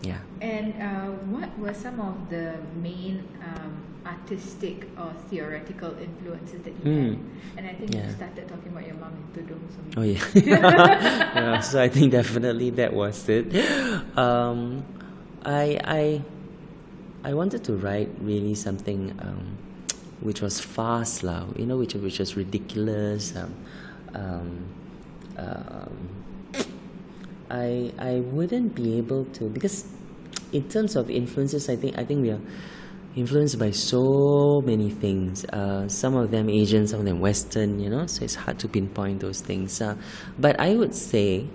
Yeah. And what were some of the main artistic or theoretical influences that you had? And I think you started talking about your mom in Tudong. So Oh yeah. Yeah. So I think definitely that was it. I wanted to write really something which was fast, lah. You know, which was ridiculous. I wouldn't be able to, because in terms of influences, I think we are influenced by so many things. Some of them Asian, some of them Western. You know, so it's hard to pinpoint those things. But I would say,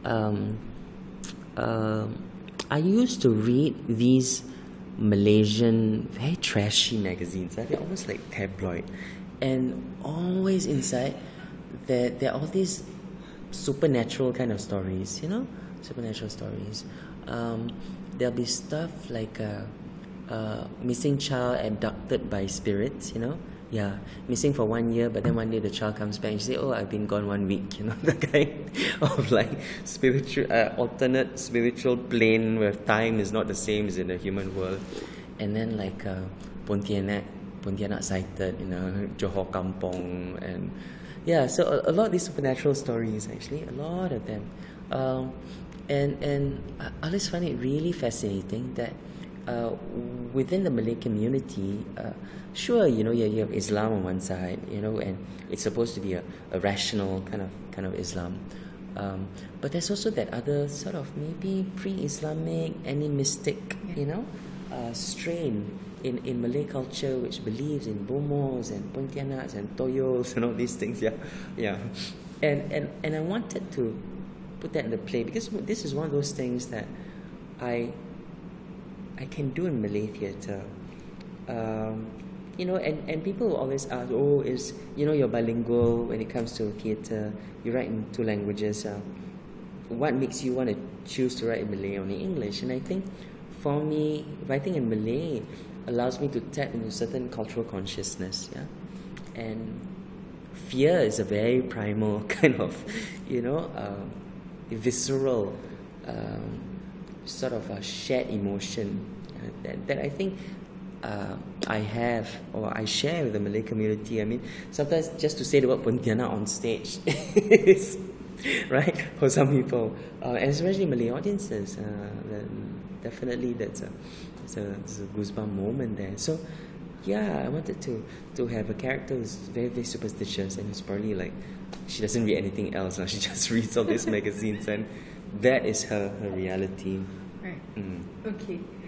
I used to read these Malaysian very trashy magazines. They're almost like tabloid, and always inside there are all these supernatural kind of stories, you know, supernatural stories. There'll be stuff like a missing child abducted by spirits, you know. Yeah, missing for 1 year, but then one day the child comes back and you say, "Oh, I've been gone 1 week," you know, the kind of like spiritual, alternate spiritual plane where time is not the same as in the human world. And then like Pontianak sighted, you know, Johor Kampong, and yeah, so a lot of these supernatural stories, actually, a lot of them. And I always find it really fascinating that within the Malay community, sure, you know, you have Islam on one side, you know, and it's supposed to be a rational kind of Islam. But there's also that other sort of maybe pre-Islamic, animistic, you know, strain in Malay culture, which believes in bomos and pontianaks and toyos and all these things. Yeah. And I wanted to put that in the play because this is one of those things that I can do in Malay theatre. You know, and people will always ask, "Oh, you're bilingual when it comes to theatre. You write in 2 languages. What makes you want to choose to write in Malay or in English?" And I think for me, writing in Malay allows me to tap into certain cultural consciousness. Yeah, and fear is a very primal kind of, you know, visceral sort of a shared emotion that I think I have or I share with the Malay community. I mean, sometimes just to say the word Pontianak on stage is, right, for some people, especially Malay audiences, definitely that's a goosebump moment there. So yeah, I wanted to have a character who's very, very superstitious, and who's probably like, she doesn't read anything else. She just reads all these magazines, and that is her reality. Right. Okay.